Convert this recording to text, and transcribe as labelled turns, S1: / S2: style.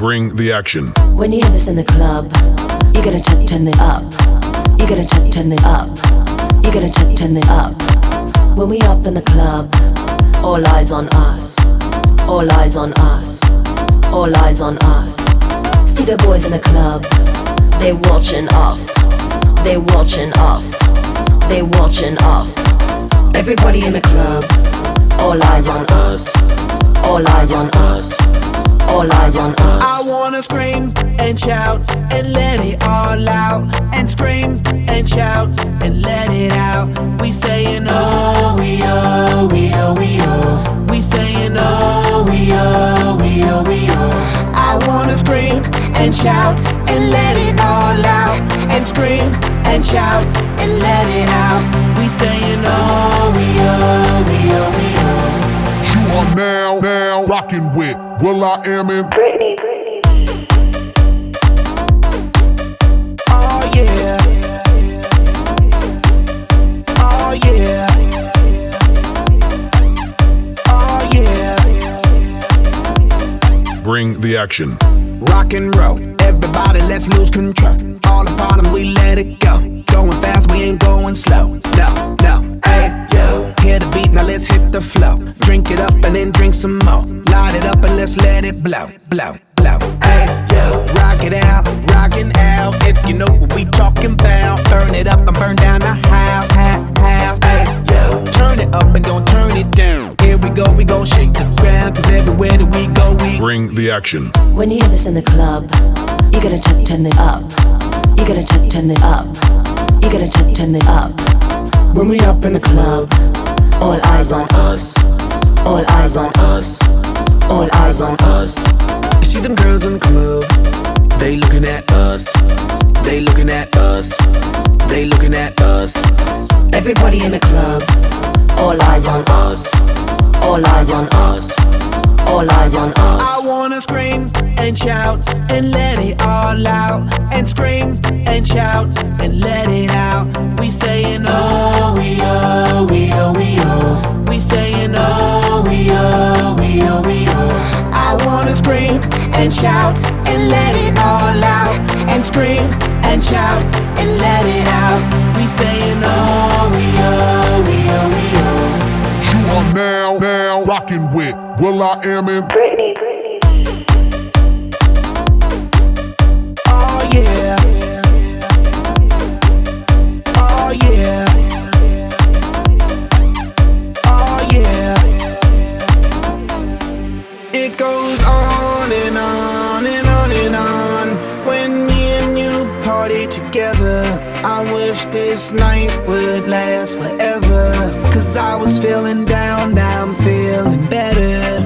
S1: Bring the action.
S2: When you hear this in the club, you gotta turn it up. You gotta turn it up. You gotta turn it up. When we up in the club, all eyes on us. All eyes on us. All eyes on us. See the boys in the club, they watching us. They watching us. They watching us. Everybody in the club, all eyes on us. All eyes on us. All eyes on us.
S3: I wanna scream and shout and let it all out. And scream and shout and let it out. We saying oh, we oh, we oh, we oh. We saying oh, we oh, we oh, we oh. I wanna scream and shout and let it all out. And scream and shout and let it out. We saying oh, we oh, we oh, we oh.
S1: You are now rocking with will.i.am in
S2: Britney.
S3: Oh yeah. Oh yeah. Oh yeah.
S1: Bring the action.
S3: Rock and roll, everybody let's lose control. All the bottom we let it go. Going fast, we ain't going slow. No, hey, yo. Hear the beat, now let's hit the flow. Drink it up and then drink some more. Light it up and let's let it blow. Hey, yo. Rock it out, rockin' out. If you know what we talking about. Burn it up and burn down the house. Hey, yo. Turn it up and don't turn it down. Here we go shake the ground. Cause everywhere that we go, we
S1: bring the action.
S2: When you hear this in the club, you gotta turn it up. You gotta turn it up. You gotta turn it up. When we up in the club, all eyes on us. All eyes on us. All eyes on us.
S3: You see them girls in the club, they looking at us. They looking at us. They looking at us.
S2: Everybody in the club, all eyes on us. All eyes on us. All eyes on us.
S3: I wanna scream and shout and let it all out. And scream and shout and let it out. We saying oh, we oh, we oh, we oh. We saying oh, we oh, we oh, we oh. I wanna scream and shout and let it all out. And scream and shout and let it out. We saying oh, we oh, we oh, we oh.
S1: You are now rocking with will.i.am in
S2: Britney.
S3: Oh yeah. Oh yeah. Oh yeah. It goes on and on and on and on. When me and you party together, I wish this night would last forever. Cause I was feeling down, now I'm feeling better.